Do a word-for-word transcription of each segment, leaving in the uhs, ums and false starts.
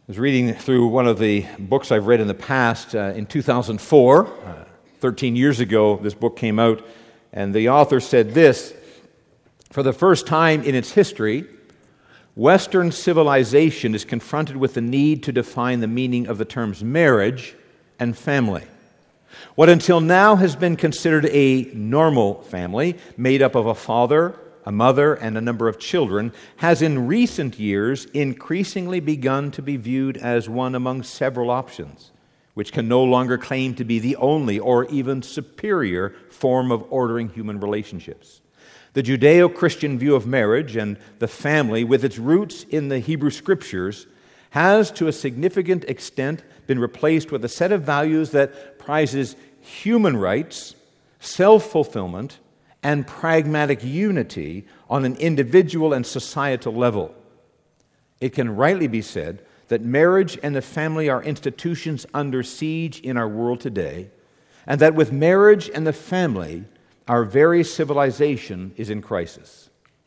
was reading through one of the books I've read in the past. Uh, in two thousand four, uh, thirteen years ago, this book came out, and the author said this: for the first time in its history, Western civilization is confronted with the need to define the meaning of the terms marriage and family. What until now has been considered a normal family, made up of a father, a mother, and a number of children, has in recent years increasingly begun to be viewed as one among several options, which can no longer claim to be the only or even superior form of ordering human relationships. The Judeo-Christian view of marriage and the family, with its roots in the Hebrew Scriptures, has to a significant extent been replaced with a set of values that prizes human rights, self-fulfillment, and pragmatic unity on an individual and societal level. It can rightly be said that marriage and the family are institutions under siege in our world today, and that with marriage and the family, our very civilization is in crisis.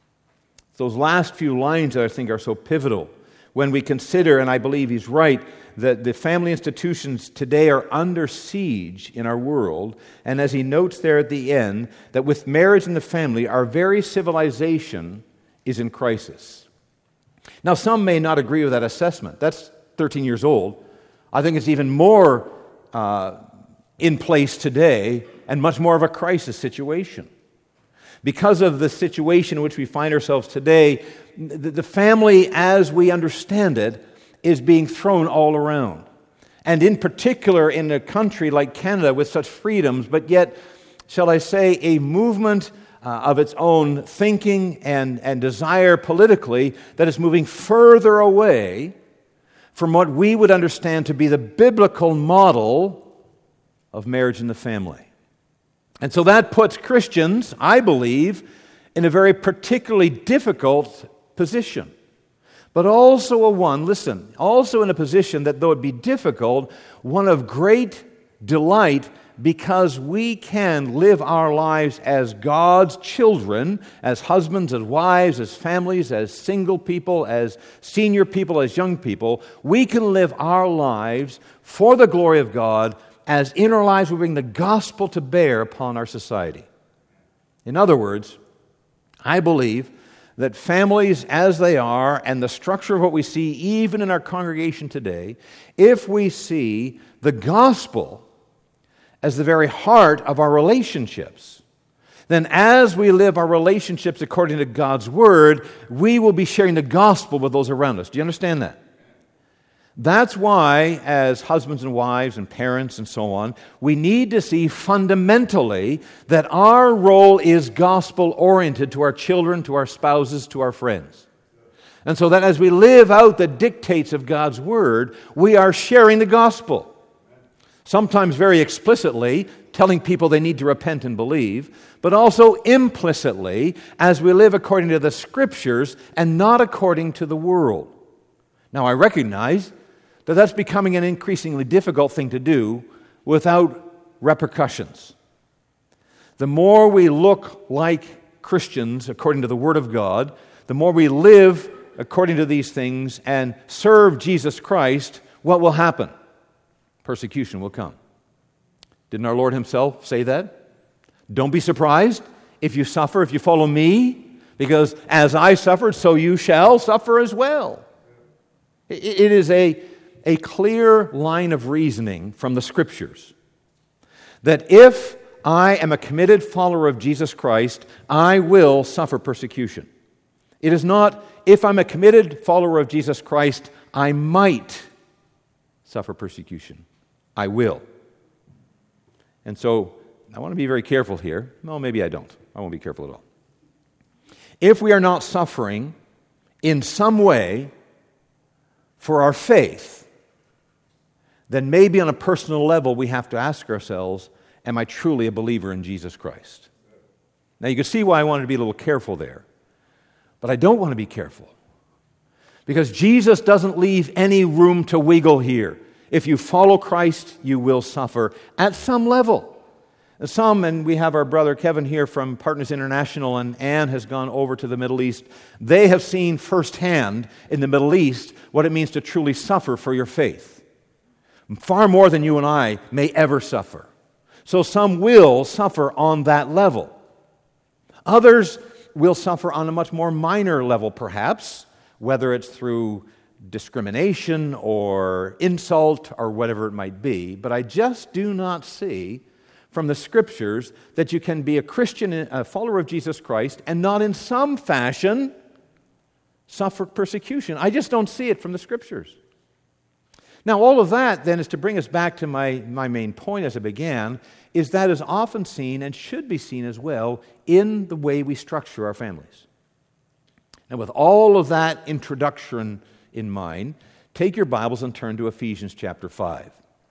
Those last few lines, I think, are so pivotal when we consider, and I believe he's right, that the family institutions today are under siege in our world. And as he notes there at the end, that with marriage and the family, our very civilization is in crisis. Now, some may not agree with that assessment. That's thirteen years old. I think it's even more uh, in place today and much more of a crisis situation. Because of the situation in which we find ourselves today, the family as we understand it is being thrown all around. And in particular in a country like Canada with such freedoms, but yet, shall I say, a movement uh, of its own thinking and, and desire politically that is moving further away from what we would understand to be the biblical model of marriage and the family. And so that puts Christians, I believe, in a very particularly difficult position. But also a one, listen, also in a position that though it be difficult, one of great delight because we can live our lives as God's children, as husbands, as wives, as families, as single people, as senior people, as young people. We can live our lives for the glory of God as in our lives we bring the gospel to bear upon our society. In other words, I believe that families as they are and the structure of what we see even in our congregation today, if we see the gospel as the very heart of our relationships, then as we live our relationships according to God's Word, we will be sharing the gospel with those around us. Do you understand that? That's why, as husbands and wives and parents and so on, we need to see fundamentally that our role is gospel-oriented to our children, to our spouses, to our friends. And so that as we live out the dictates of God's Word, we are sharing the gospel. Sometimes very explicitly, telling people they need to repent and believe, but also implicitly as we live according to the Scriptures and not according to the world. Now, I recognize that that's becoming an increasingly difficult thing to do without repercussions. The more we look like Christians according to the Word of God, the more we live according to these things and serve Jesus Christ, what will happen? Persecution will come. Didn't our Lord Himself say that? Don't be surprised if you suffer, if you follow me, because as I suffered, so you shall suffer as well. It is a, a clear line of reasoning from the Scriptures that if I am a committed follower of Jesus Christ, I will suffer persecution. It is not, if I'm a committed follower of Jesus Christ, I might suffer persecution. I will. And so, I want to be very careful here. No, maybe I don't. I won't be careful at all. If we are not suffering in some way for our faith, then maybe on a personal level we have to ask ourselves, am I truly a believer in Jesus Christ? Now you can see why I wanted to be a little careful there. But I don't want to be careful. Because Jesus doesn't leave any room to wiggle here. If you follow Christ, you will suffer at some level. Some, and we have our brother Kevin here from Partners International, and Ann has gone over to the Middle East. They have seen firsthand in the Middle East what it means to truly suffer for your faith. Far more than you and I may ever suffer. So some will suffer on that level. Others will suffer on a much more minor level, perhaps, whether it's through discrimination or insult or whatever it might be. But I just do not see from the Scriptures that you can be a Christian, a follower of Jesus Christ, and not in some fashion suffer persecution. I just don't see it from the Scriptures. Now, all of that, then, is to bring us back to my, my main point as I began, is that is often seen and should be seen as well in the way we structure our families. And with all of that introduction in mind, take your Bibles and turn to Ephesians chapter five.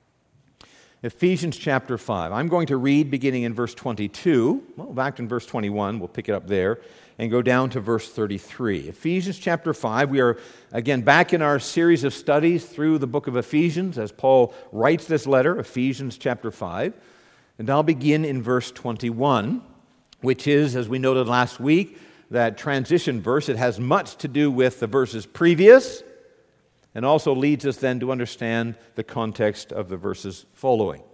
Ephesians chapter five. I'm going to read beginning in verse twenty-two. Well, back in verse twenty-one, we'll pick it up there, and go down to verse thirty-three. Ephesians chapter five. We are, again, back in our series of studies through the book of Ephesians as Paul writes this letter, Ephesians chapter five. And I'll begin in verse twenty-one, which is, as we noted last week, that transition verse. It has much to do with the verses previous, and also leads us then to understand the context of the verses following.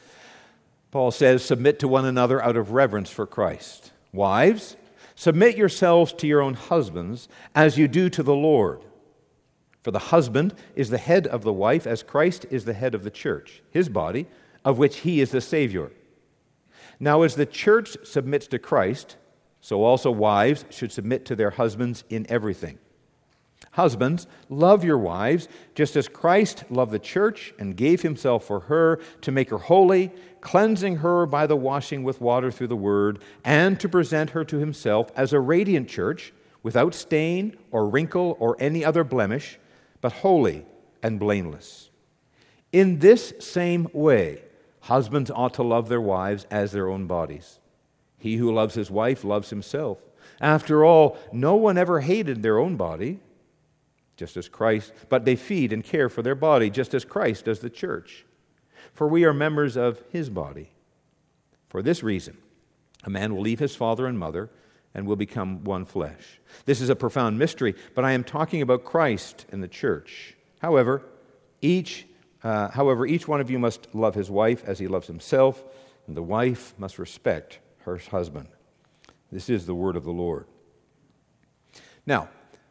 Paul says, "Submit to one another out of reverence for Christ. Wives, submit yourselves to your own husbands as you do to the Lord. For the husband is the head of the wife, as Christ is the head of the church, his body, of which he is the Savior. Now as the church submits to Christ, so also wives should submit to their husbands in everything. Husbands, love your wives, just as Christ loved the church and gave himself for her to make her holy, cleansing her by the washing with water through the word, and to present her to himself as a radiant church, without stain or wrinkle or any other blemish, but holy and blameless. In this same way, husbands ought to love their wives as their own bodies. He who loves his wife loves himself. After all, no one ever hated their own body, just as Christ, but they feed and care for their body, just as Christ does the church. For we are members of his body. For this reason, a man will leave his father and mother and will become one flesh. This is a profound mystery, but I am talking about Christ and the church. However, each, uh, however, each one of you must love his wife as he loves himself, and the wife must respect her husband." This is the word of the Lord. Now,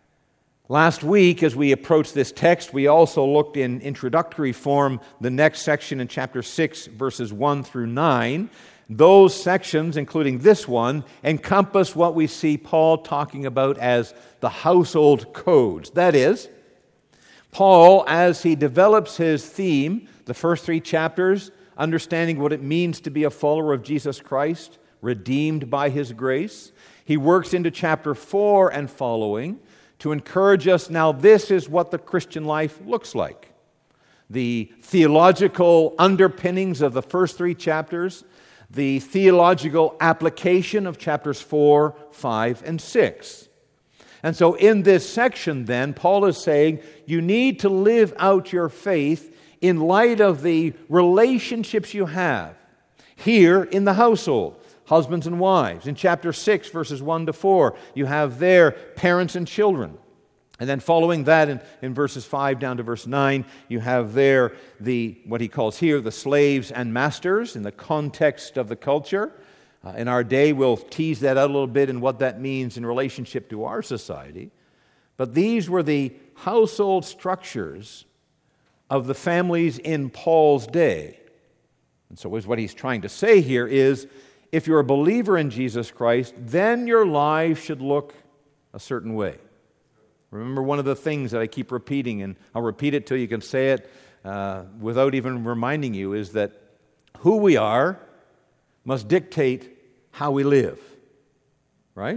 last week, as we approached this text, we also looked in introductory form the next section in chapter six, verses one through nine. Those sections, including this one, encompass what we see Paul talking about as the household codes. That is, Paul, as he develops his theme, the first three chapters, understanding what it means to be a follower of Jesus Christ, redeemed by his grace, he works into chapter four and following to encourage us, now this is what the Christian life looks like. The theological underpinnings of the first three chapters, the theological application of chapters four, five, and six. And so in this section then, Paul is saying you need to live out your faith in light of the relationships you have here in the household. Husbands and wives. In chapter six, verses one to four, you have there parents and children. And then following that in, in verses five down to verse nine, you have there the what he calls here the slaves and masters in the context of the culture. Uh, in our day, we'll tease that out a little bit and what that means in relationship to our society. But these were the household structures of the families in Paul's day. And so what he's trying to say here is, if you're a believer in Jesus Christ, then your life should look a certain way. Remember one of the things that I keep repeating, and I'll repeat it till you can say it uh, without even reminding you, is that who we are must dictate how we live. Right?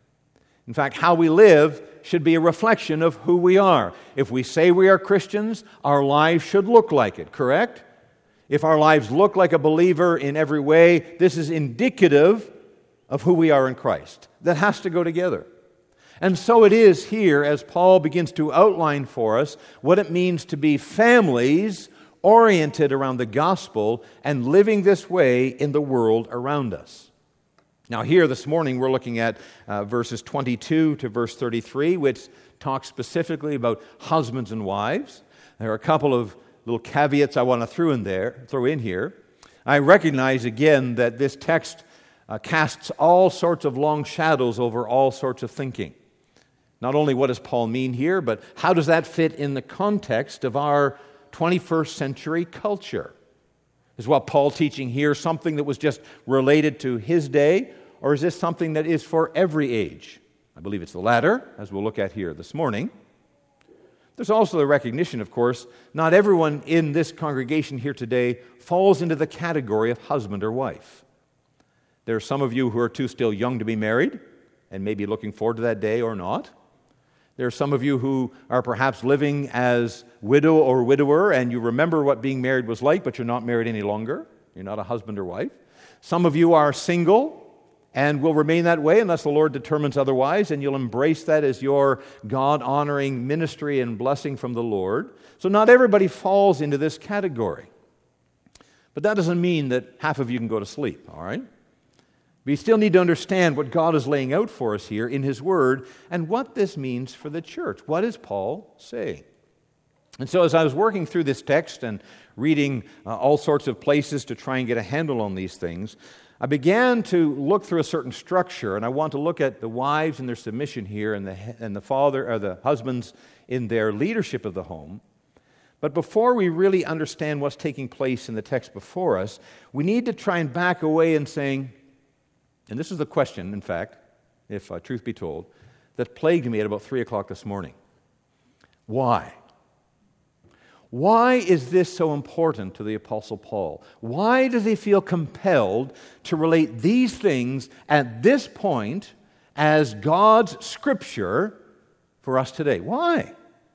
In fact, how we live should be a reflection of who we are. If we say we are Christians, our lives should look like it, correct? If our lives look like a believer in every way, this is indicative of who we are in Christ. That has to go together. And so it is here as Paul begins to outline for us what it means to be families oriented around the gospel and living this way in the world around us. Now here this morning we're looking at uh, verses twenty-two to verse thirty-three, which talk specifically about husbands and wives. There are a couple of little caveats I want to throw in there, throw in here. I recognize again that this text uh, casts all sorts of long shadows over all sorts of thinking. Not only what does Paul mean here, but how does that fit in the context of our twenty-first century culture? Is what Paul teaching here something that was just related to his day, or is this something that is for every age? I believe it's the latter, as we'll look at here this morning. There's also the recognition, of course, not everyone in this congregation here today falls into the category of husband or wife. There are some of you who are too still young to be married and maybe looking forward to that day or not. There are some of you who are perhaps living as widow or widower and you remember what being married was like, but you're not married any longer. You're not a husband or wife. Some of you are single and will remain that way unless the Lord determines otherwise, and you'll embrace that as your God-honoring ministry and blessing from the Lord. So not everybody falls into this category. But that doesn't mean that half of you can go to sleep, all right? We still need to understand what God is laying out for us here in His Word and what this means for the church. What is Paul saying? And so as I was working through this text and reading uh, all sorts of places to try and get a handle on these things, I began to look through a certain structure, and I want to look at the wives and their submission here and the, and the father or the husbands in their leadership of the home. But before we really understand what's taking place in the text before us, we need to try and back away and saying, and this is the question, in fact, if uh, truth be told, that plagued me at about three o'clock this morning. Why? Why is this so important to the Apostle Paul? Why does he feel compelled to relate these things at this point as God's Scripture for us today? Why?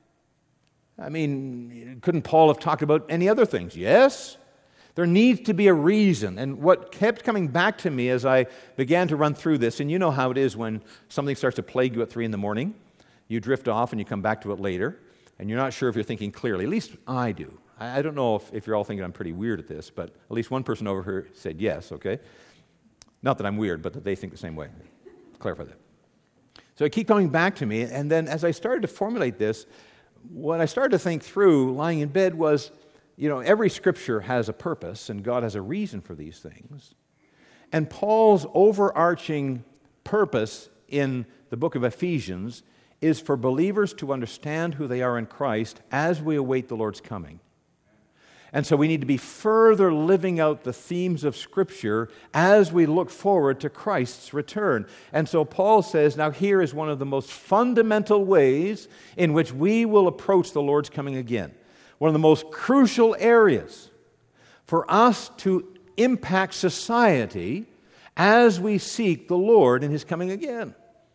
I mean, couldn't Paul have talked about any other things? Yes. There needs to be a reason. And what kept coming back to me as I began to run through this, and you know how it is when something starts to plague you at three in the morning, you drift off and you come back to it later, and you're not sure if you're thinking clearly. At least I do. I don't know if, if you're all thinking I'm pretty weird at this, but at least one person over here said yes, okay? Not that I'm weird, but that they think the same way. Clarify that. So it kept coming back to me, and then as I started to formulate this, what I started to think through lying in bed was, you know, every Scripture has a purpose, and God has a reason for these things. And Paul's overarching purpose in the book of Ephesians is for believers to understand who they are in Christ as we await the Lord's coming. And so we need to be further living out the themes of Scripture as we look forward to Christ's return. And so Paul says, now here is one of the most fundamental ways in which we will approach the Lord's coming again. One of the most crucial areas for us to impact society as we seek the Lord in His coming again.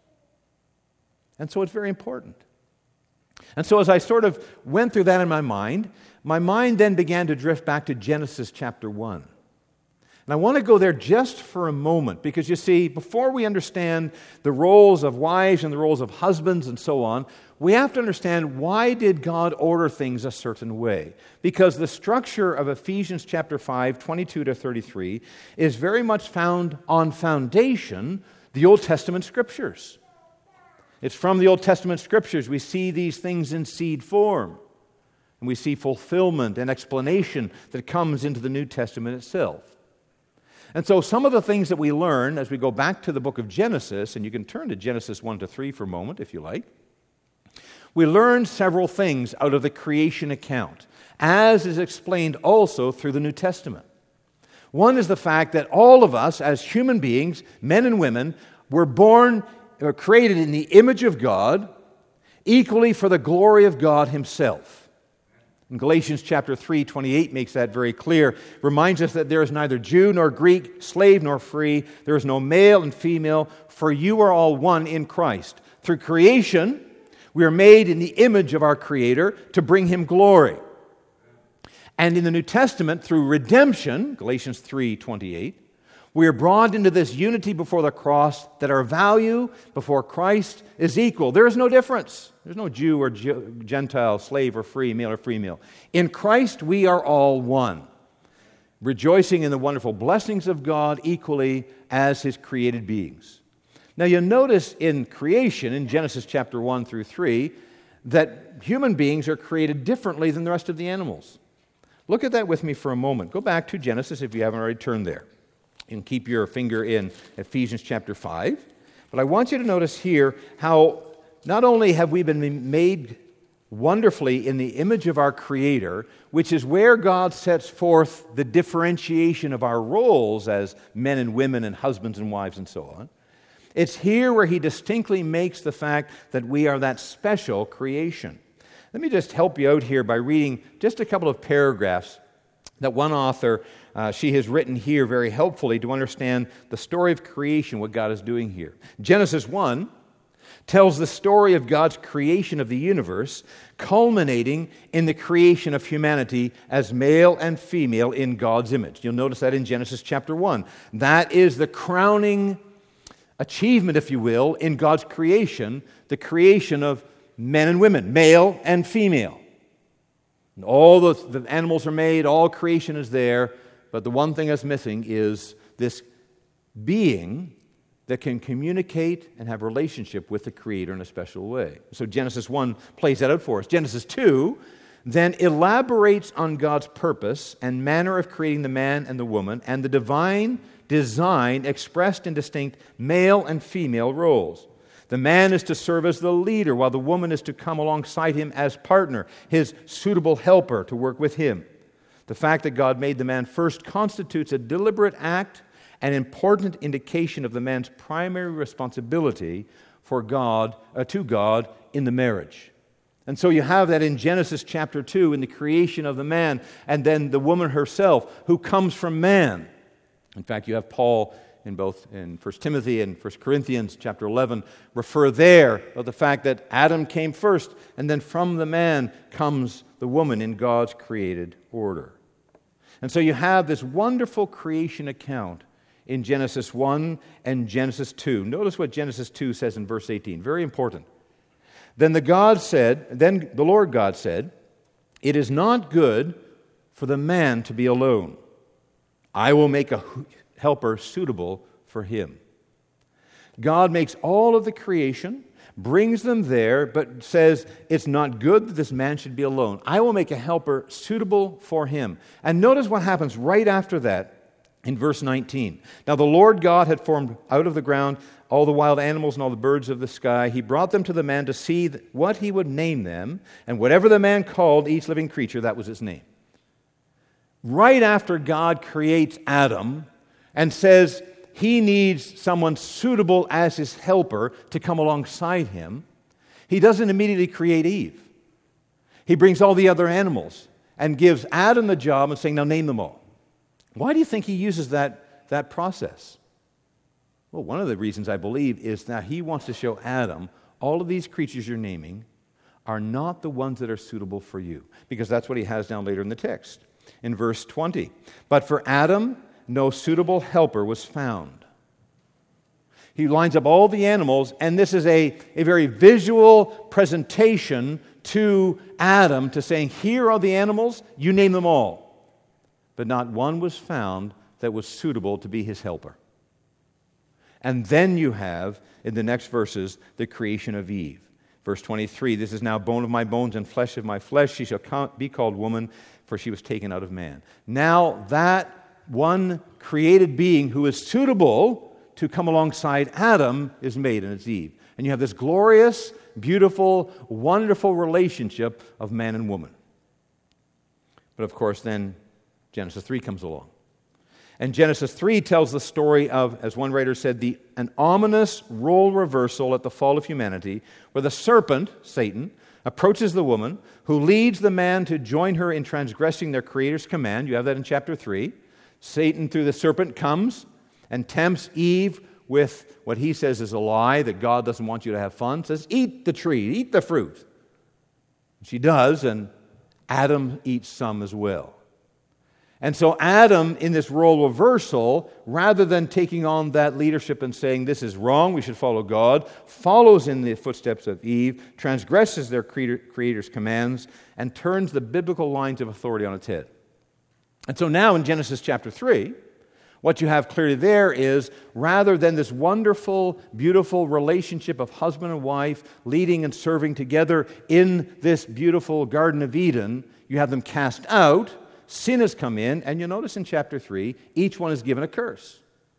And so it's very important. And so as I sort of went through that in my mind, my mind then began to drift back to Genesis chapter one. And I want to go there just for a moment, because you see, before we understand the roles of wives and the roles of husbands and so on, we have to understand, why did God order things a certain way? Because the structure of Ephesians chapter five, twenty-two to thirty-three, is very much found on foundation, the Old Testament Scriptures. It's from the Old Testament Scriptures we see these things in seed form. And we see fulfillment and explanation that comes into the New Testament itself. And so some of the things that we learn as we go back to the book of Genesis, and you can turn to Genesis one to three for a moment if you like, we learn several things out of the creation account, as is explained also through the New Testament. One is the fact that all of us as human beings, men and women, were born or created in the image of God, equally for the glory of God Himself. And Galatians chapter three, twenty-eight makes that very clear. Reminds us that there is neither Jew nor Greek, slave nor free. There is no male and female, for you are all one in Christ. Through creation, we are made in the image of our Creator to bring Him glory. And in the New Testament, through redemption, Galatians three, twenty-eight, We are brought into this unity before the cross, that our value before Christ is equal. There is no difference. There's no Jew or Gentile, slave or free, male or female. In Christ, we are all one, rejoicing in the wonderful blessings of God equally as His created beings. Now, you'll notice in creation, in Genesis chapter one through three, that human beings are created differently than the rest of the animals. Look at that with me for a moment. Go back to Genesis if you haven't already turned there. And keep your finger in Ephesians chapter five. But I want you to notice here how not only have we been made wonderfully in the image of our Creator, which is where God sets forth the differentiation of our roles as men and women and husbands and wives and so on. It's here where He distinctly makes the fact that we are that special creation. Let me just help you out here by reading just a couple of paragraphs that one author, uh, she has written here very helpfully to understand the story of creation, what God is doing here. Genesis one tells the story of God's creation of the universe, culminating in the creation of humanity as male and female in God's image. You'll notice that in Genesis chapter one. That is the crowning achievement, if you will, in God's creation, the creation of men and women, male and female. And all the, the animals are made, all creation is there, but the one thing that's missing is this being that can communicate and have relationship with the Creator in a special way. So Genesis one plays that out for us. Genesis two then elaborates on God's purpose and manner of creating the man and the woman and the divine design expressed in distinct male and female roles. The man is to serve as the leader, while the woman is to come alongside him as partner, his suitable helper to work with him. The fact that God made the man first constitutes a deliberate act, an important indication of the man's primary responsibility for God, uh, to God in the marriage. And so you have that in Genesis chapter two, in the creation of the man, and then the woman herself, who comes from man. In fact, you have Paul in both in First Timothy and First Corinthians chapter eleven, refer there of the fact that Adam came first, and then from the man comes the woman in God's created order. And so you have this wonderful creation account in Genesis one and Genesis two. Notice what Genesis two says in verse eighteen, very important. Then the God said, then the Lord God said, "It is not good for the man to be alone. I will make a helper suitable for him." God makes all of the creation, brings them there, but says it's not good that this man should be alone. I will make a helper suitable for him. And notice what happens right after that in verse nineteen. Now the Lord God had formed out of the ground all the wild animals and all the birds of the sky. He brought them to the man to see what he would name them, and whatever the man called each living creature, that was its name. Right after God creates Adam and says he needs someone suitable as his helper to come alongside him, he doesn't immediately create Eve. He brings all the other animals and gives Adam the job of saying, now name them all. Why do you think he uses that, that process? Well, one of the reasons I believe is that he wants to show Adam all of these creatures you're naming are not the ones that are suitable for you, because that's what he has down later in the text. In verse twenty, but for Adam, no suitable helper was found. He lines up all the animals, and this is a, a very visual presentation to Adam to saying, here are the animals, you name them all. But not one was found that was suitable to be his helper. And then you have, in the next verses, the creation of Eve. Verse twenty-three, this is now bone of my bones and flesh of my flesh. She shall be called woman, for she was taken out of man. Now that one created being who is suitable to come alongside Adam is made, and it's Eve. And you have this glorious, beautiful, wonderful relationship of man and woman. But of course, then Genesis three comes along. And Genesis three tells the story of, as one writer said, the, an ominous role reversal at the fall of humanity, where the serpent, Satan, approaches the woman, who leads the man to join her in transgressing their Creator's command. You have that in chapter three. Satan, through the serpent, comes and tempts Eve with what he says is a lie, that God doesn't want you to have fun. Says, eat the tree, eat the fruit. She does, and Adam eats some as well. And so Adam, in this role reversal, rather than taking on that leadership and saying, this is wrong, we should follow God, follows in the footsteps of Eve, transgresses their Creator's commands, and turns the biblical lines of authority on its head. And so now in Genesis chapter three, what you have clearly there is, rather than this wonderful, beautiful relationship of husband and wife leading and serving together in this beautiful Garden of Eden, you have them cast out. Sin has come in, and you'll notice in chapter three, each one is given a curse.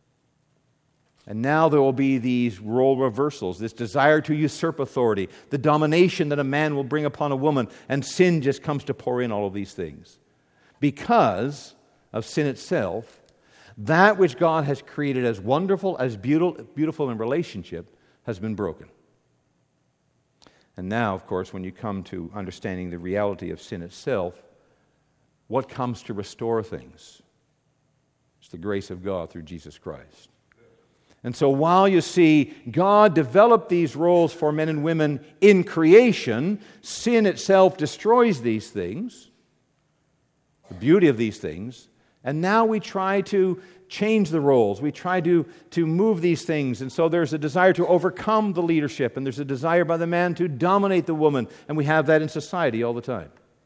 And now there will be these role reversals, this desire to usurp authority, the domination that a man will bring upon a woman, and sin just comes to pour in all of these things. Because of sin itself, that which God has created as wonderful, as beautiful, beautiful in relationship, has been broken. And now, of course, when you come to understanding the reality of sin itself, what comes to restore things? It's the grace of God through Jesus Christ. And so while you see God develop these roles for men and women in creation, sin itself destroys these things, the beauty of these things, and now we try to change the roles. We try to, to move these things. And so there's a desire to overcome the leadership, and there's a desire by the man to dominate the woman, and we have that in society all the time.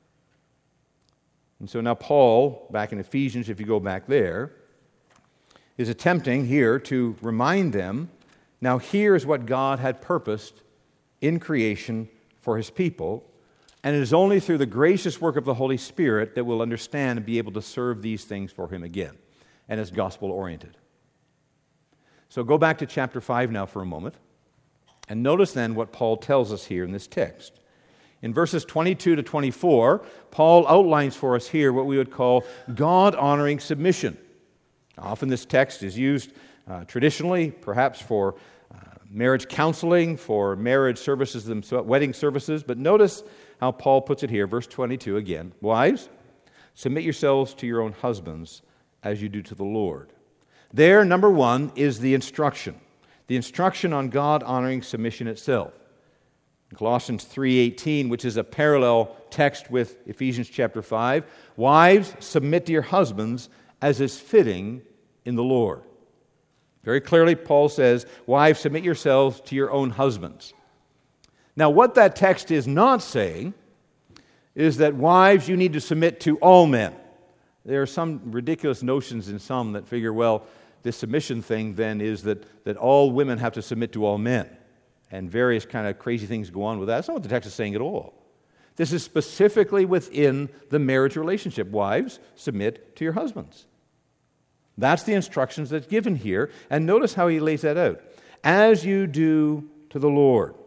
And so now Paul, back in Ephesians, if you go back there, is attempting here to remind them, now here is what God had purposed in creation for His people, and it is only through the gracious work of the Holy Spirit that we'll understand and be able to serve these things for Him again, and as gospel-oriented. So go back to chapter five now for a moment, and notice then what Paul tells us here in this text. In verses twenty-two to twenty-four, Paul outlines for us here what we would call God-honoring submission. Often this text is used uh, traditionally, perhaps for uh, marriage counseling, for marriage services, themselves, wedding services, but notice how Paul puts it here, verse twenty-two again. Wives, submit yourselves to your own husbands as you do to the Lord. There, number one, is the instruction. The instruction on God-honoring submission itself. Colossians three eighteen, which is a parallel text with Ephesians chapter five. Wives, submit to your husbands as is fitting in the Lord. Very clearly, Paul says, wives, submit yourselves to your own husbands. Now, what that text is not saying is that wives, you need to submit to all men. There are some ridiculous notions in some that figure, well, this submission thing then is that, that all women have to submit to all men. And various kind of crazy things go on with that. That's not what the text is saying at all. This is specifically within the marriage relationship. Wives, submit to your husbands. That's the instructions that's given here. And notice how he lays that out. As you do to the Lord.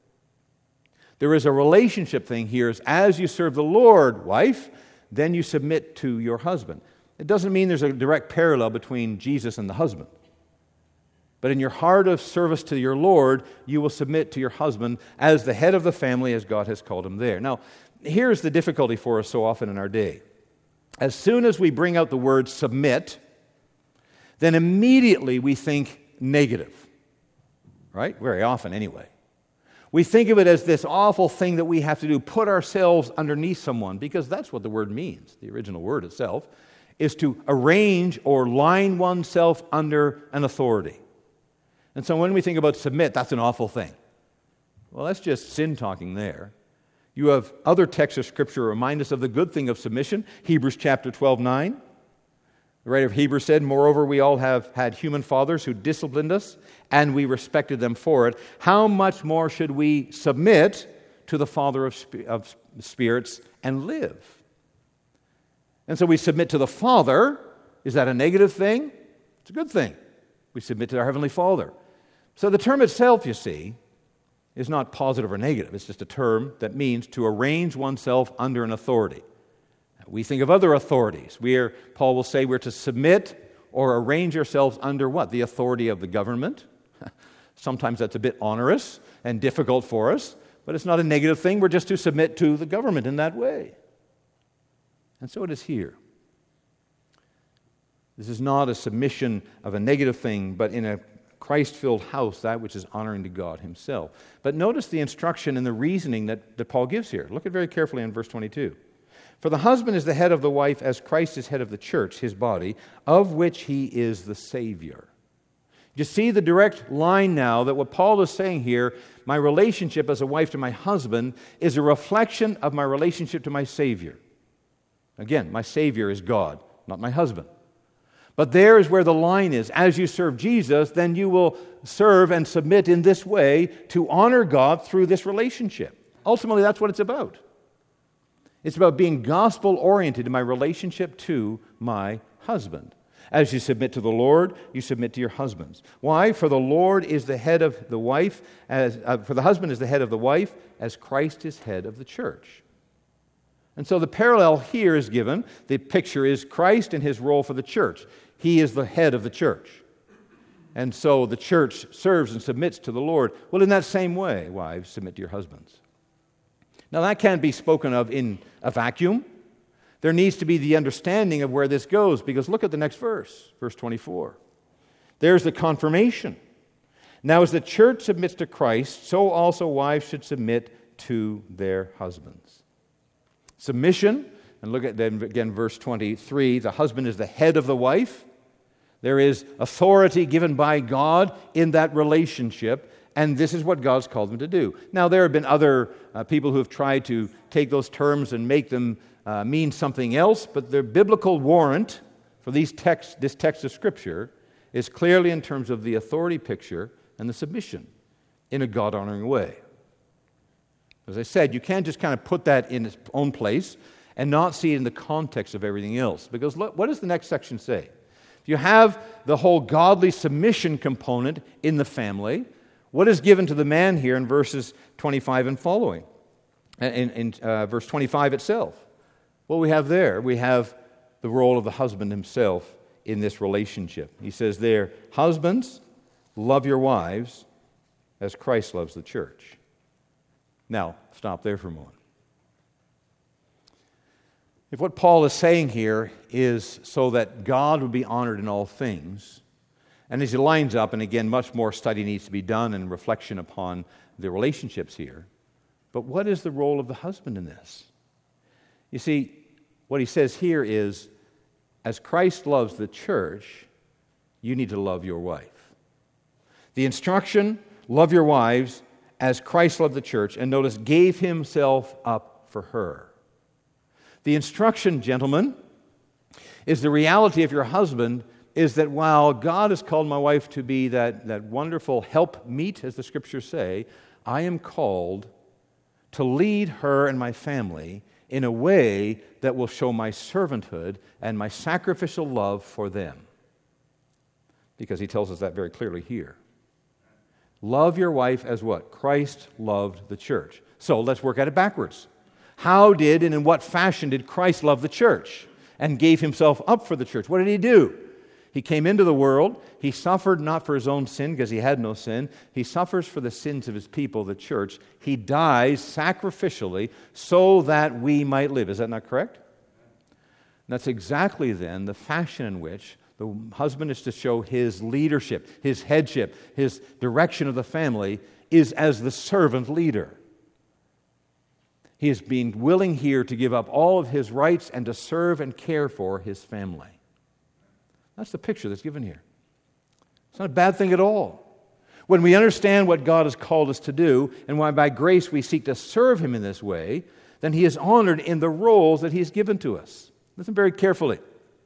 There is a relationship thing here. Is as you serve the Lord, wife, then you submit to your husband. It doesn't mean there's a direct parallel between Jesus and the husband. But in your heart of service to your Lord, you will submit to your husband as the head of the family, as God has called him there. Now, here's the difficulty for us so often in our day. As soon as we bring out the word submit, then immediately we think negative. Right? Very often anyway. We think of it as this awful thing that we have to do, put ourselves underneath someone, because that's what the word means. The original word itself is to arrange or line oneself under an authority. And so when we think about submit, that's an awful thing. Well, that's just sin talking there. You have other texts of Scripture remind us of the good thing of submission. Hebrews chapter twelve, nine. The writer of Hebrews said, moreover, we all have had human fathers who disciplined us, and we respected them for it. How much more should we submit to the Father of, sp- of spirits and live? And so we submit to the Father. Is that a negative thing? It's a good thing. We submit to our Heavenly Father. So the term itself, you see, is not positive or negative. It's just a term that means to arrange oneself under an authority. We think of other authorities. We are, Paul will say we're to submit or arrange ourselves under what? The authority of the government. Sometimes that's a bit onerous and difficult for us, but it's not a negative thing. We're just to submit to the government in that way. And so it is here. This is not a submission of a negative thing, but in a Christ-filled house, that which is honoring to God himself. But notice the instruction and the reasoning that, that Paul gives here. Look at very carefully in verse twenty-two. For the husband is the head of the wife as Christ is head of the church, his body, of which he is the Savior. You see the direct line now that what Paul is saying here, my relationship as a wife to my husband is a reflection of my relationship to my Savior. Again, my Savior is God, not my husband. But there is where the line is. As you serve Jesus, then you will serve and submit in this way to honor God through this relationship. Ultimately, that's what it's about. It's about being gospel-oriented in my relationship to my husband. As you submit to the Lord, you submit to your husbands. Why? For the Lord is the head of the wife, as uh, for the husband is the head of the wife, as Christ is head of the church. And so the parallel here is given. The picture is Christ and his role for the church. He is the head of the church. And so the church serves and submits to the Lord. Well, in that same way, wives, submit to your husbands. Now, that can't be spoken of in a vacuum. There needs to be the understanding of where this goes, because look at the next verse, verse twenty-four. There's the confirmation. Now, as the church submits to Christ, so also wives should submit to their husbands. Submission, and look at then again verse twenty-three, the husband is the head of the wife. There is authority given by God in that relationship, and this is what God's called them to do. Now, there have been other uh, people who have tried to take those terms and make them uh, mean something else, but the biblical warrant for these texts, this text of Scripture is clearly in terms of the authority picture and the submission in a God-honoring way. As I said, you can't just kind of put that in its own place and not see it in the context of everything else. Because look, what does the next section say? If you have the whole godly submission component in the family, what is given to the man here in verses twenty-five and following? In, in uh, verse twenty-five itself. What we have there, we have the role of the husband himself in this relationship. He says there, husbands, love your wives as Christ loves the church. Now, stop there for a moment. If what Paul is saying here is so that God would be honored in all things, and as he lines up, and again, much more study needs to be done and reflection upon the relationships here, but what is the role of the husband in this? You see, what he says here is, as Christ loves the church, you need to love your wife. The instruction, love your wives, as Christ loved the church, and notice, gave himself up for her. The instruction, gentlemen, is the reality of your husband is that while God has called my wife to be that, that wonderful helpmeet, as the Scriptures say, I am called to lead her and my family in a way that will show my servanthood and my sacrificial love for them. Because he tells us that very clearly here. Love your wife as what? Christ loved the church. So let's work at it backwards. How did and in what fashion did Christ love the church and gave himself up for the church? What did he do? He came into the world. He suffered not for his own sin because he had no sin. He suffers for the sins of his people, the church. He dies sacrificially so that we might live. Is that not correct? And that's exactly then the fashion in which the husband is to show his leadership, his headship, his direction of the family is as the servant leader. He is being willing here to give up all of his rights and to serve and care for his family. That's the picture that's given here. It's not a bad thing at all. When we understand what God has called us to do and why by grace we seek to serve him in this way, then he is honored in the roles that he has given to us. Listen very carefully.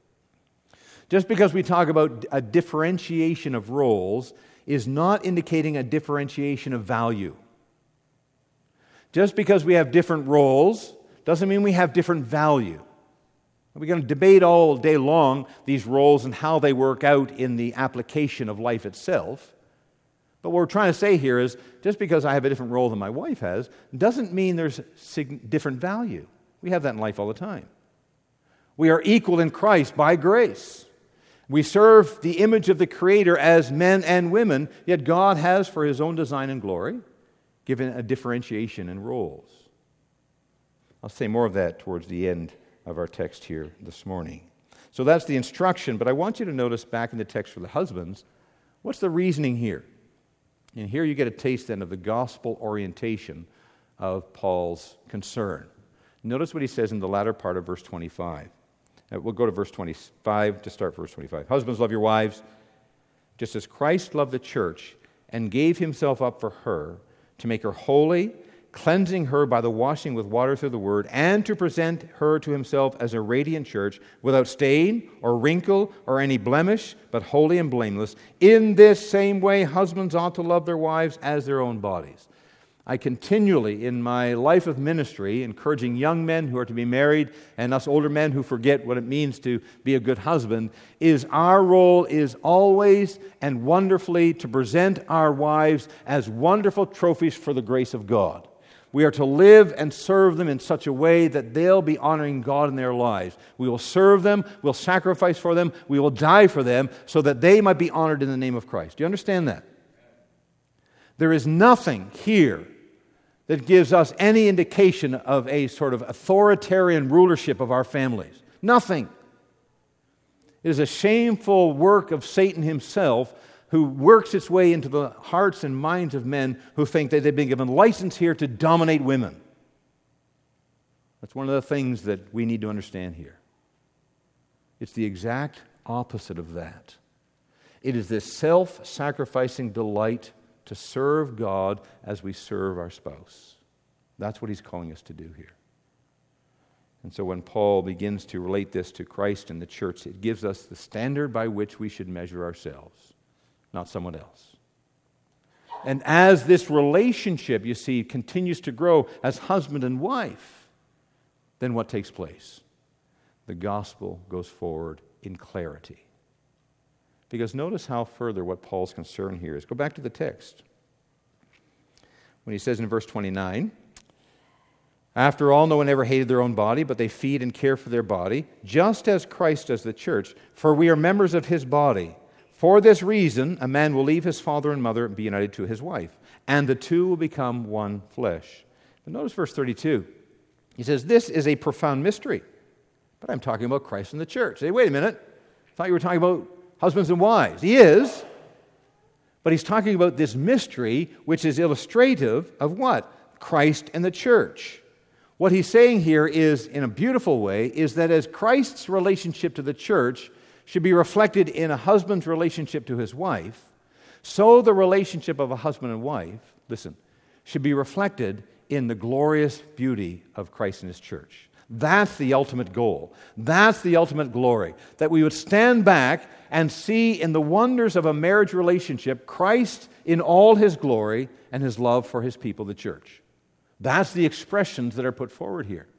Just because we talk about a differentiation of roles is not indicating a differentiation of value. Just because we have different roles doesn't mean we have different value. We're going to debate all day long these roles and how they work out in the application of life itself. But what we're trying to say here is just because I have a different role than my wife has doesn't mean there's different value. We have that in life all the time. We are equal in Christ by grace. We serve the image of the Creator as men and women, yet God has, for his own design and glory, given a differentiation in roles. I'll say more of that towards the end of our text here this morning. So that's the instruction, but I want you to notice back in the text for the husbands, what's the reasoning here? And here you get a taste then of the gospel orientation of Paul's concern. Notice what he says in the latter part of verse twenty-five. Uh, we'll go to verse twenty-five to start verse twenty-five. Husbands, love your wives, just as Christ loved the church and gave himself up for her to make her holy, cleansing her by the washing with water through the word, and to present her to himself as a radiant church, without stain or wrinkle or any blemish, but holy and blameless. In this same way, husbands ought to love their wives as their own bodies. I continually, in my life of ministry, encouraging young men who are to be married and us older men who forget what it means to be a good husband, is our role is always and wonderfully to present our wives as wonderful trophies for the grace of God. We are to live and serve them in such a way that they'll be honoring God in their lives. We will serve them, we'll sacrifice for them, we will die for them so that they might be honored in the name of Christ. Do you understand that? There is nothing here that gives us any indication of a sort of authoritarian rulership of our families. Nothing. It is a shameful work of Satan himself, who works its way into the hearts and minds of men who think that they've been given license here to dominate women. That's one of the things that we need to understand here. It's the exact opposite of that. It is this self-sacrificing delight to serve God as we serve our spouse. That's what he's calling us to do here. And so when Paul begins to relate this to Christ and the church, it gives us the standard by which we should measure ourselves, not someone else. And as this relationship, you see, continues to grow as husband and wife, then what takes place? The gospel goes forward in clarity. Because notice how further what Paul's concern here is. Go back to the text. When he says in verse twenty-nine, after all, no one ever hated their own body, but they feed and care for their body, just as Christ does the church, for we are members of his body. For this reason, a man will leave his father and mother and be united to his wife, and the two will become one flesh. But notice verse thirty-two. He says, this is a profound mystery, but I'm talking about Christ and the church. Say, wait a minute. I thought you were talking about husbands and wives. He is. But he's talking about this mystery, which is illustrative of what? Christ and the church. What he's saying here is, in a beautiful way, is that as Christ's relationship to the church should be reflected in a husband's relationship to his wife, so the relationship of a husband and wife, listen, should be reflected in the glorious beauty of Christ and his church. That's the ultimate goal. That's the ultimate glory. That we would stand back and see in the wonders of a marriage relationship Christ in all his glory and his love for his people, the church. That's the expressions that are put forward here.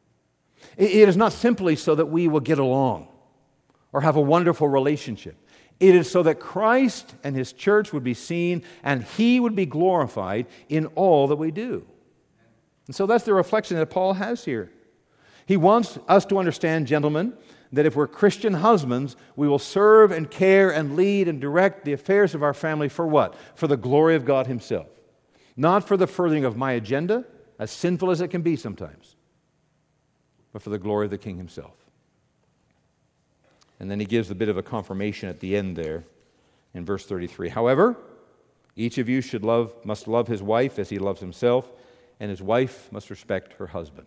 It is not simply so that we will get along or have a wonderful relationship. It is so that Christ and his church would be seen and he would be glorified in all that we do. And so that's the reflection that Paul has here. He wants us to understand, gentlemen, that if we're Christian husbands, we will serve and care and lead and direct the affairs of our family for what? For the glory of God himself. Not for the furthering of my agenda, as sinful as it can be sometimes, but for the glory of the King himself. And then he gives a bit of a confirmation at the end there in verse thirty-three. However, each of you should love, must love his wife as he loves himself, and his wife must respect her husband.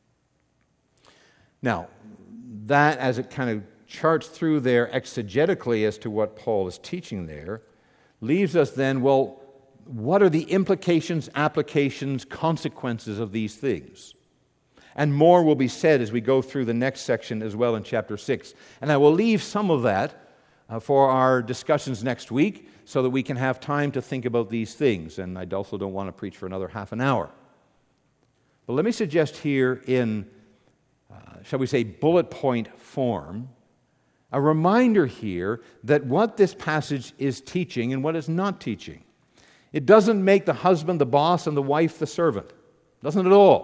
Now, that as it kind of charts through there exegetically as to what Paul is teaching there, leaves us then, well, what are the implications, applications, consequences of these things? And more will be said as we go through the next section as well in chapter six. And I will leave some of that uh, for our discussions next week so that we can have time to think about these things. And I also don't want to preach for another half an hour. But let me suggest here in Uh, shall we say, bullet point form, a reminder here that what this passage is teaching and what it's not teaching. It doesn't make the husband the boss and the wife the servant. Doesn't at all.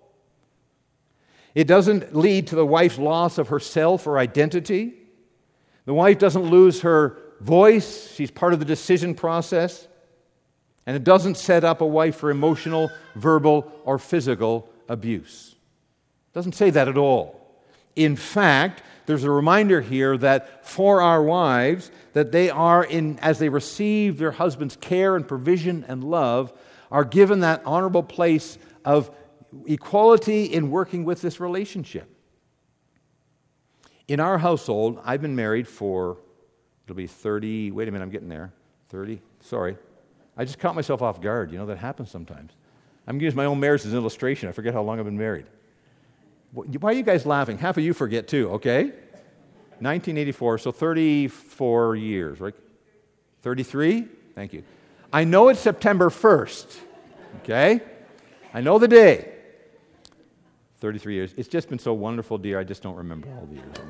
It doesn't lead to the wife's loss of herself or identity. The wife doesn't lose her voice. She's part of the decision process. And it doesn't set up a wife for emotional, verbal, or physical abuse. It doesn't say that at all. In fact, there's a reminder here that for our wives, that they are, in as they receive their husband's care and provision and love, are given that honorable place of equality in working with this relationship. In our household, I've been married for, it'll be thirty, wait a minute, I'm getting there, thirty, sorry. I just caught myself off guard. You know, that happens sometimes. I'm going to use my own marriage as an illustration. I forget how long I've been married. Why are you guys laughing? Half of you forget too, okay? nineteen eighty-four, so thirty-four years, right? thirty-three? Thank you. I know it's September first, okay? I know the day. thirty-three years. It's just been so wonderful, dear, I just don't remember all the years.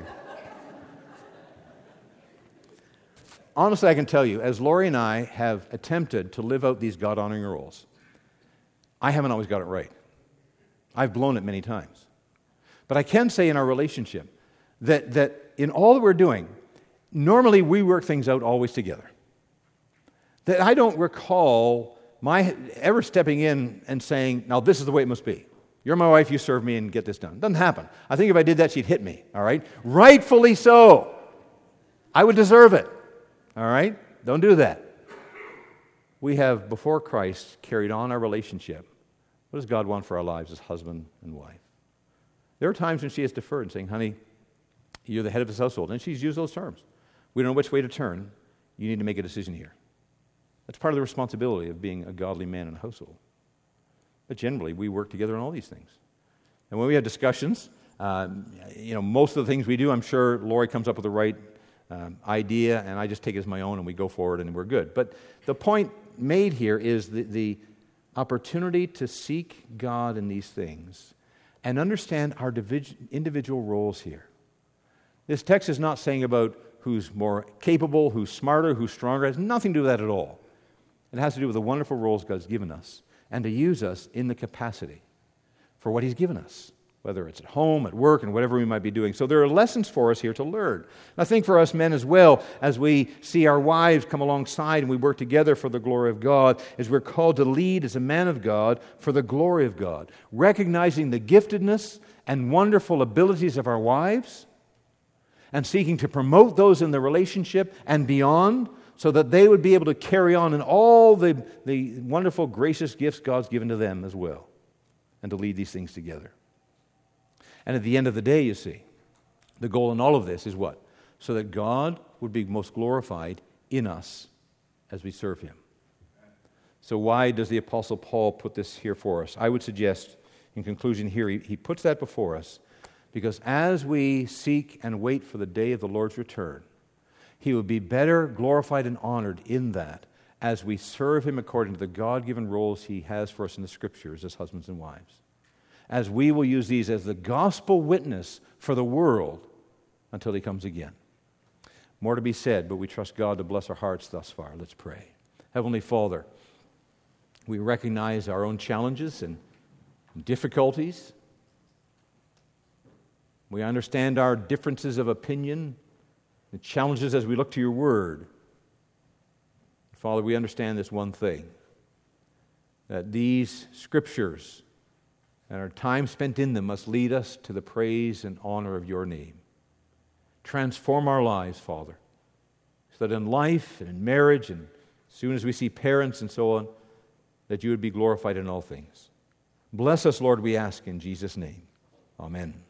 Honestly, I can tell you, as Lori and I have attempted to live out these God-honoring roles, I haven't always got it right. I've blown it many times. But I can say in our relationship that, that in all that we're doing, normally we work things out always together. That I don't recall my ever stepping in and saying, now this is the way it must be. You're my wife, you serve me, and get this done. It doesn't happen. I think if I did that, she'd hit me, all right? Rightfully so. I would deserve it, all right? Don't do that. We have, before Christ, carried on our relationship. What does God want for our lives as husband and wife? There are times when she has deferred and saying, honey, you're the head of this household. And she's used those terms. We don't know which way to turn. You need to make a decision here. That's part of the responsibility of being a godly man in a household. But generally, we work together on all these things. And when we have discussions, um, you know, most of the things we do, I'm sure Lori comes up with the right um, idea, and I just take it as my own, and we go forward, and we're good. But the point made here is the, the opportunity to seek God in these things and understand our individual roles here. This text is not saying about who's more capable, who's smarter, who's stronger. It has nothing to do with that at all. It has to do with the wonderful roles God's given us and to use us in the capacity for what He's given us, whether it's at home, at work, and whatever we might be doing. So there are lessons for us here to learn. And I think for us men as well, as we see our wives come alongside and we work together for the glory of God, is we're called to lead as a man of God for the glory of God, recognizing the giftedness and wonderful abilities of our wives and seeking to promote those in the relationship and beyond so that they would be able to carry on in all the, the wonderful, gracious gifts God's given to them as well, and to lead these things together. And at the end of the day, you see, the goal in all of this is what? So that God would be most glorified in us as we serve Him. So why does the Apostle Paul put this here for us? I would suggest, in conclusion here, he, he puts that before us because as we seek and wait for the day of the Lord's return, He will be better glorified and honored in that as we serve Him according to the God-given roles He has for us in the Scriptures as husbands and wives. As we will use these as the gospel witness for the world until He comes again. More to be said, but we trust God to bless our hearts thus far. Let's pray. Heavenly Father, we recognize our own challenges and difficulties. We understand our differences of opinion, the challenges as we look to Your Word. Father, we understand this one thing, that these Scriptures and our time spent in them must lead us to the praise and honor of Your name. Transform our lives, Father, so that in life and in marriage and as soon as we see parents and so on, that You would be glorified in all things. Bless us, Lord, we ask in Jesus' name. Amen.